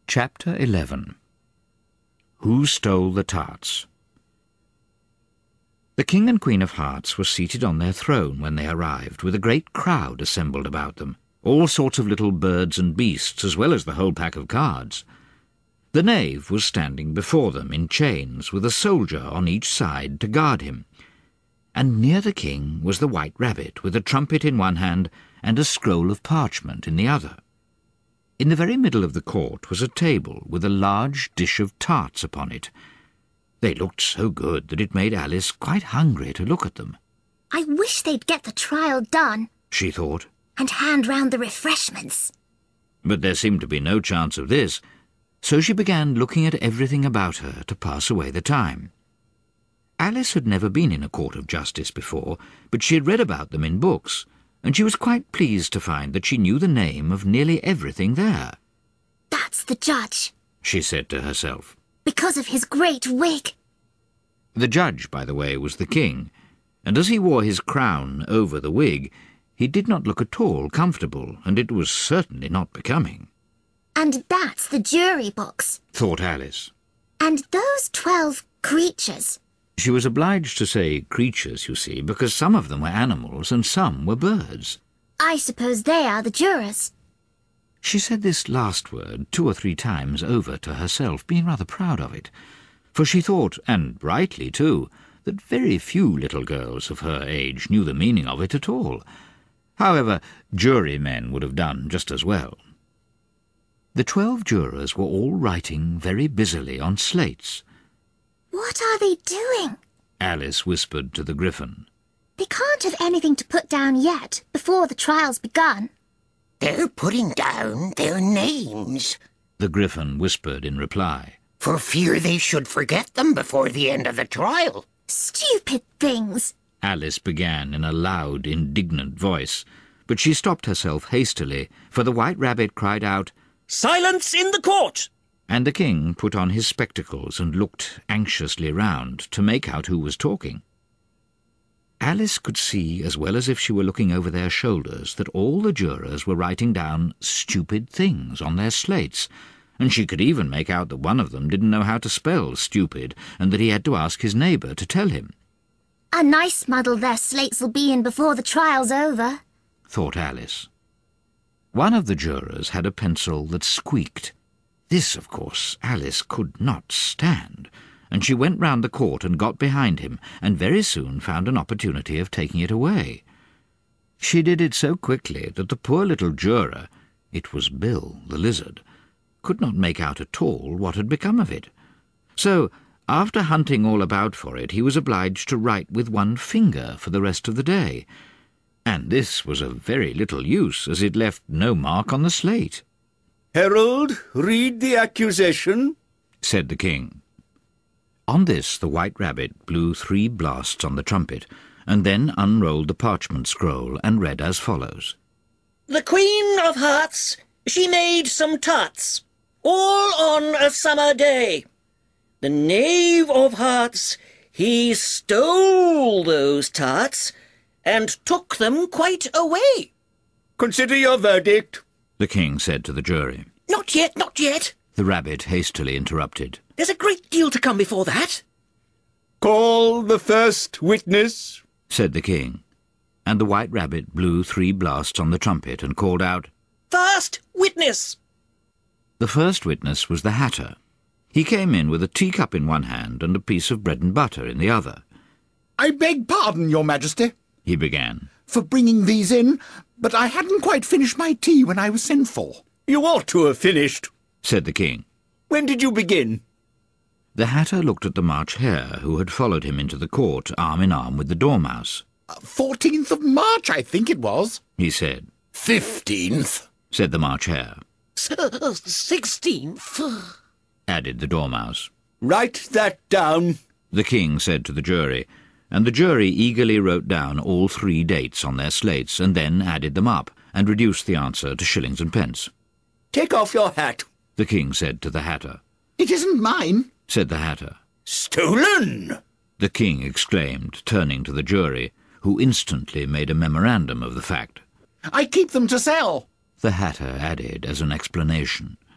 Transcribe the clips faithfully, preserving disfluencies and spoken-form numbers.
Chapter eleven. Who Stole the Tarts? The King and Queen of Hearts were seated on their throne when they arrived, with a great crowd assembled about them, all sorts of little birds and beasts, as well as the whole pack of cards. The knave was standing before them in chains, with a soldier on each side to guard him, and near the king was the White Rabbit, with a trumpet in one hand and a scroll of parchment in the other. In the very middle of the court was a table with a large dish of tarts upon it. They looked so good that it made Alice quite hungry to look at them. I wish they'd get the trial done, she thought, and hand round the refreshments. But there seemed to be no chance of this, so she began looking at everything about her to pass away the time. Alice had never been in a court of justice before, but she had read about them in books, and she was quite pleased to find that she knew the name of nearly everything there. That's the judge, she said to herself. Because of his great wig. The judge, by the way, was the king, and as he wore his crown over the wig, he did not look at all comfortable, and it was certainly not becoming. And that's the jury box, thought Alice. And those twelve creatures. She was obliged to say creatures, you see, because some of them were animals and some were birds. I suppose they are the jurors. She said this last word two or three times over to herself, being rather proud of it, for she thought, and rightly too, that very few little girls of her age knew the meaning of it at all. However, jurymen would have done just as well. The twelve jurors were all writing very busily on slates. What are they doing? Alice whispered to the Gryphon. They can't have anything to put down yet, before the trial's begun. They're putting down their names, the Gryphon whispered in reply, for fear they should forget them before the end of the trial. Stupid things, Alice began in a loud, indignant voice, but she stopped herself hastily, for the White Rabbit cried out, "Silence in the court!" And the king put on his spectacles and looked anxiously round to make out who was talking. Alice could see, as well as if she were looking over their shoulders, that all the jurors were writing down stupid things on their slates, and she could even make out that one of them didn't know how to spell stupid, and that he had to ask his neighbour to tell him. A nice muddle their slates will be in before the trial's over, thought Alice. One of the jurors had a pencil that squeaked. This, of course, Alice could not stand, and she went round the court and got behind him, and very soon found an opportunity of taking it away. She did it so quickly that the poor little juror, it was Bill the lizard, could not make out at all what had become of it. So, after hunting all about for it, he was obliged to write with one finger for the rest of the day, and this was of very little use, as it left no mark on the slate. "Herald, read the accusation," said the king. On this the White Rabbit blew three blasts on the trumpet, and then unrolled the parchment scroll and read as follows. The Queen of Hearts, she made some tarts, all on a summer day. The Knave of Hearts, he stole those tarts, and took them quite away. "Consider your verdict," the king said to the jury. Not yet, not yet, the rabbit hastily interrupted. There's a great deal to come before that. "Call the first witness," said the king, and the White Rabbit blew three blasts on the trumpet and called out, First witness! The first witness was the Hatter. He came in with a teacup in one hand and a piece of bread and butter in the other. "I beg pardon, Your Majesty," he began, "for bringing these in, but I hadn't quite finished my tea when I was sent for." "You ought to have finished," said the king. "When did you begin?" The Hatter looked at the March Hare, who had followed him into the court, arm in arm with the Dormouse. Fourteenth of March, I think it was," he said. Fifteenth, said the March Hare. Sixteenth, added the Dormouse. "Write that down," the king said to the jury, and the jury eagerly wrote down all three dates on their slates, and then added them up, and reduced the answer to shillings and pence. "Take off your hat," the king said to the Hatter. "It isn't mine," said the Hatter. "Stolen!" the king exclaimed, turning to the jury, who instantly made a memorandum of the fact. "I keep them to sell," the Hatter added as an explanation.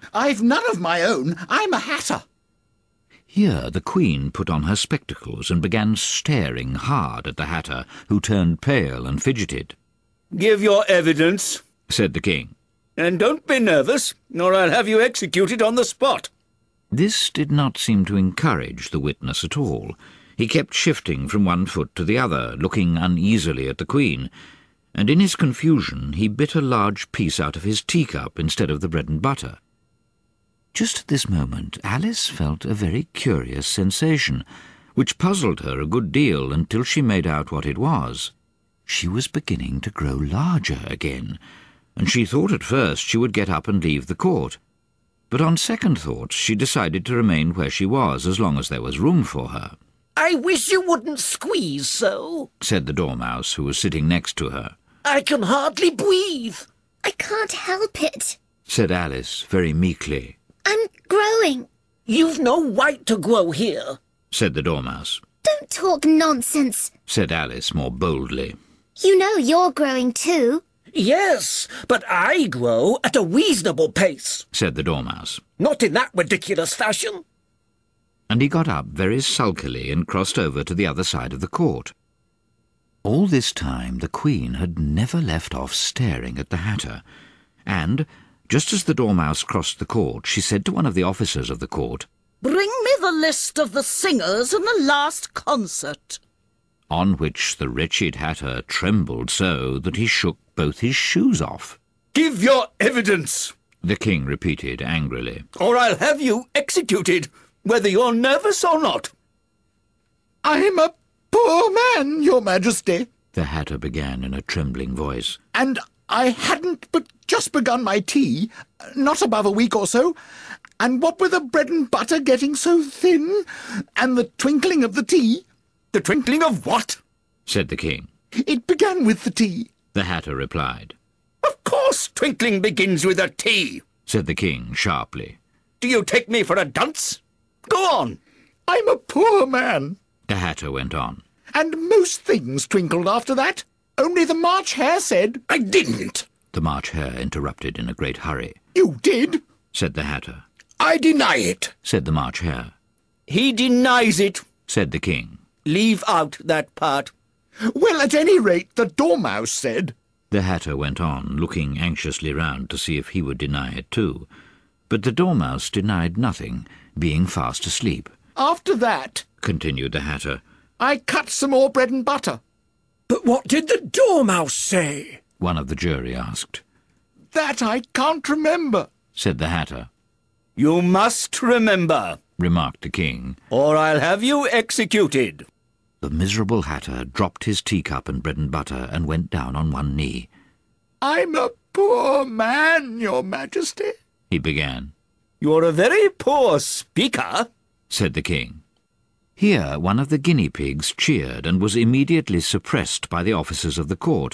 I've none of my own. I'm a hatter. Here the Queen put on her spectacles and began staring hard at the Hatter, who turned pale and fidgeted. Give your evidence, said the King. And don't be nervous, or I'll have you executed on the spot. This did not seem to encourage the witness at all. He kept shifting from one foot to the other, looking uneasily at the Queen, and in his confusion he bit a large piece out of his teacup instead of the bread and butter. Just at this moment Alice felt a very curious sensation, which puzzled her a good deal until she made out what it was. She was beginning to grow larger again, and she thought at first she would get up and leave the court. But on second thoughts she decided to remain where she was as long as there was room for her. I wish you wouldn't squeeze so, said the Dormouse, who was sitting next to her. I can hardly breathe. I can't help it. Said Alice very meekly. I'm growing. You've no right to grow here, said the Dormouse. Don't talk nonsense, said Alice more boldly. You know you're growing too. Yes, but I grow at a reasonable pace, said the Dormouse. Not in that ridiculous fashion. And he got up very sulkily and crossed over to the other side of the court. All this time the Queen had never left off staring at the Hatter, and, just as the Dormouse crossed the court, she said to one of the officers of the court, Bring me the list of the singers in the last concert. On which the wretched Hatter trembled so that he shook both his shoes off. Give your evidence, the King repeated angrily. Or I'll have you executed, whether you're nervous or not. I'm a poor man, Your Majesty, the Hatter began in a trembling voice. And I hadn't but just begun my tea, not above a week or so, and what with the bread and butter getting so thin, and the twinkling of the tea— The twinkling of what? said the King. It began with the tea, the Hatter replied. Of course twinkling begins with a T, said the King sharply. Do you take me for a dunce? Go on. I'm a poor man, the Hatter went on. And most things twinkled after that. Only the March Hare said— I didn't, the March Hare interrupted in a great hurry. You did, said the Hatter. I deny it, said the March Hare. He denies it, said the King. Leave out that part. Well, at any rate, the Dormouse said— the Hatter went on, looking anxiously round to see if he would deny it too. But the Dormouse denied nothing, being fast asleep. After that, continued the Hatter, I cut some more bread and butter. But what did the Dormouse say? one of the jury asked. That I can't remember, said the Hatter. You must remember, remarked the King, or I'll have you executed. The miserable Hatter dropped his teacup and bread and butter and went down on one knee. I'm a poor man, Your Majesty, he began. You're a very poor speaker, said the King. Here one of the guinea pigs cheered and was immediately suppressed by the officers of the court.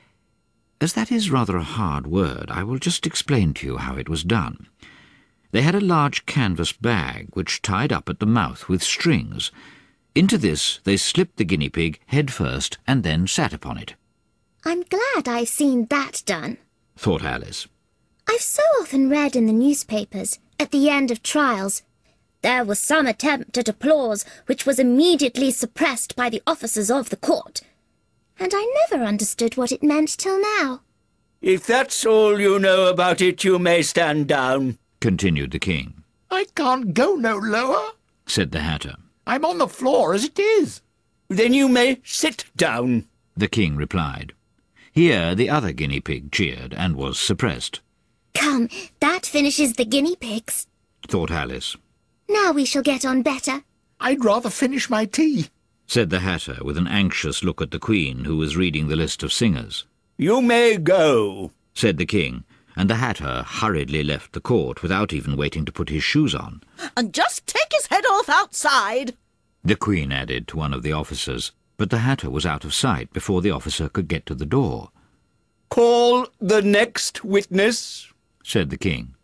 As that is rather a hard word, I will just explain to you how it was done. They had a large canvas bag which tied up at the mouth with strings. Into this they slipped the guinea pig head first and then sat upon it. I'm glad I've seen that done, thought Alice. I've so often read in the newspapers, at the end of trials, there was some attempt at applause which was immediately suppressed by the officers of the court, and I never understood what it meant till now. If that's all you know about it, you may stand down, continued the King. I can't go no lower, said the Hatter. I'm on the floor as it is. Then you may sit down, the King replied. Here the other guinea pig cheered and was suppressed. Come, that finishes the guinea pigs, thought Alice. Now we shall get on better. I'd rather finish my tea, said the Hatter with an anxious look at the Queen, who was reading the list of singers. You may go, said the King, and the Hatter hurriedly left the court without even waiting to put his shoes on. And just take his head off outside, the Queen added to one of the officers, but the Hatter was out of sight before the officer could get to the door. Call the next witness, said the King.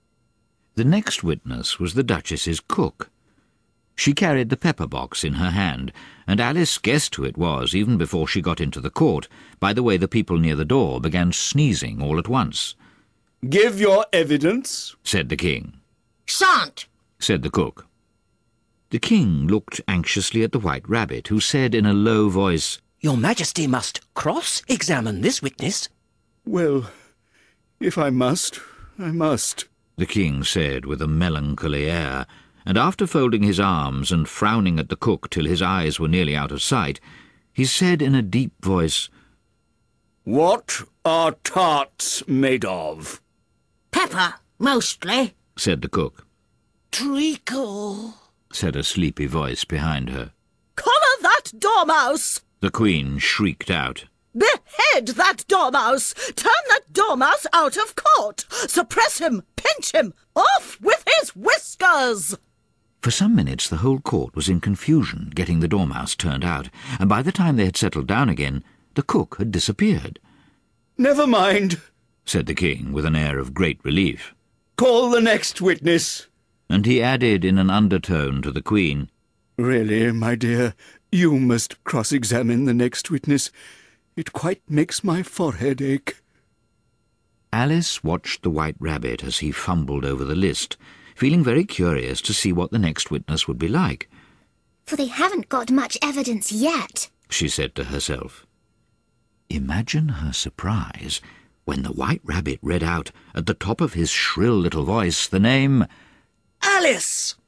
The next witness was the Duchess's cook. She carried the pepper box in her hand, and Alice guessed who it was even before she got into the court, by the way the people near the door began sneezing all at once. Give your evidence, said the king. Shan't. Said the cook. The king looked anxiously at the White Rabbit, who said in a low voice, Your Majesty must cross-examine this witness. Well, if I must, I must, the king said with a melancholy air, and after folding his arms and frowning at the cook till his eyes were nearly out of sight, he said in a deep voice, What are tarts made of? Pepper, mostly. said the cook. Treacle. Said a sleepy voice behind her. Collar that dormouse! The queen shrieked out. Behead that dormouse! Turn that dormouse out of court! Suppress him! Pinch him! Off with his whiskers! For some minutes the whole court was in confusion, getting the dormouse turned out, and by the time they had settled down again, the cook had disappeared. Never mind, said the king with an air of great relief. Call the next witness. And he added in an undertone to the queen, Really, my dear, you must cross-examine the next witness. It quite makes my forehead ache. Alice watched the White Rabbit as he fumbled over the list, feeling very curious to see what the next witness would be like. For they haven't got much evidence yet, she said to herself. Imagine her surprise when the White Rabbit read out at the top of his shrill little voice the name Alice!